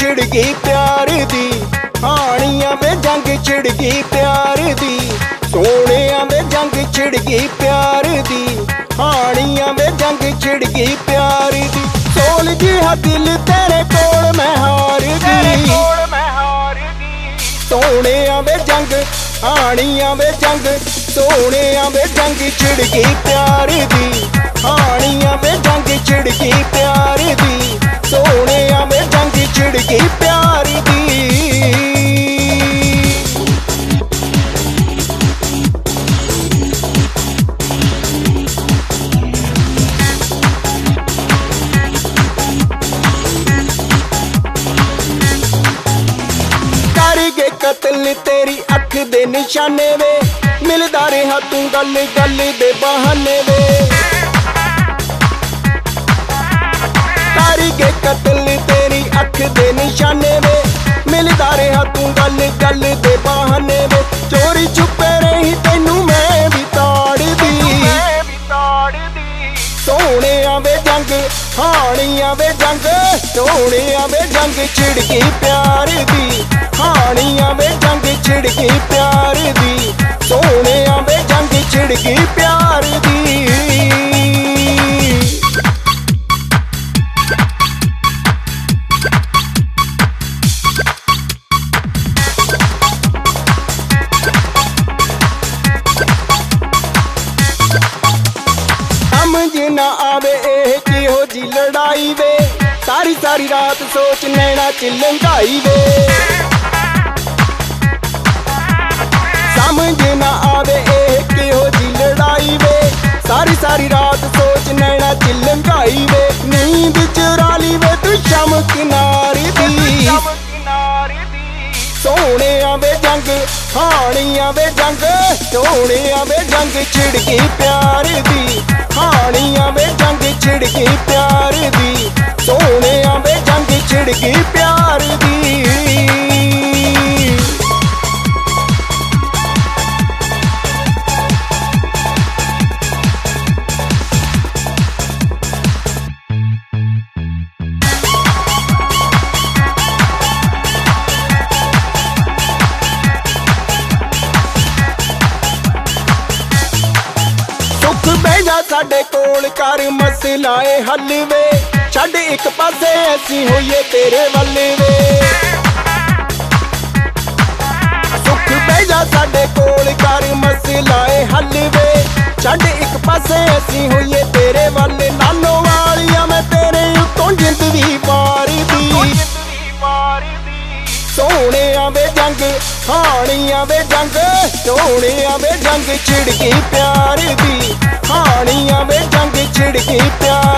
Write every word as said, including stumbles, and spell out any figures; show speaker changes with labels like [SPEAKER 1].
[SPEAKER 1] छिड़ गई प्यार दी, हानियां वे जंग छिड़ गई प्यार दी। सोहणिया वे जंग छिड़ गई प्यार दी, हानियां वे जंग छिड़ गई प्यार दी। सोल जिहा दिल तेरे कोल मैं हार गई, सोहणिया वे जंग हानियां वे जंग। सोहणिया वे जंग छिड़ गई प्यार दी, हानियां वे जंग छिड़ गई प्यार दी। सोहणिया वे जंग छिड़ गई प्यार दी। करगे कतल तेरी अख दे निशाने वे, मिलदा रहा तू गल गल दे बहाने वे। करगे कतल तेरी अख दे निशाने वे, मिलदा रहा तू गल गल दे बहाने वे। चोरी छुपे रही तैनू मैं भी ताड़ दी, सोहणिया वे जंग हानियां वे जंग। सोहणिया वे जंग छिड़ गई प्यार दी, हानियां वे जंग छिड़ गई प्यार दी। सोहणिया वे जंग छिड़ गई प्यार दी। समझ ना आवे एह किहो जी लड़ाई वे, सारी सारी रात सोच नैना च लंघाई वे। समझ ना आवे एह किहो जी लड़ाई वे, सारी सारी रात सोच नैना च लंघाई वे। नींद चुरा ली वे तू शम किनारे दी, सोहणिया वे जंग हानियां वे जंग। सोहणिया वे जंग छिड़ गई प्यार दी, हानियां वे जंग छिड़ गई प्यार दी। सोहणिया वे जंग छिड़ गई प्यार दी। सुख बैजा साडे कोल कर मसला ए हल वे, छड्ड एक पासे ऐसी होइए तेरे वल वे। सुख बैजा साडे कोल कर मसला ए हल वे, छड्ड एक पासे ऐसी होइए तेरे वल। नानो वालिया मैं तेरे उत्तों जिंद भी मार दी, सोहणिया वे जंग हानियां वे जंग। सोहणिया वे जंग छिड़ गई प्यार दी, हानियां वे जंग छिड़ गई प्यार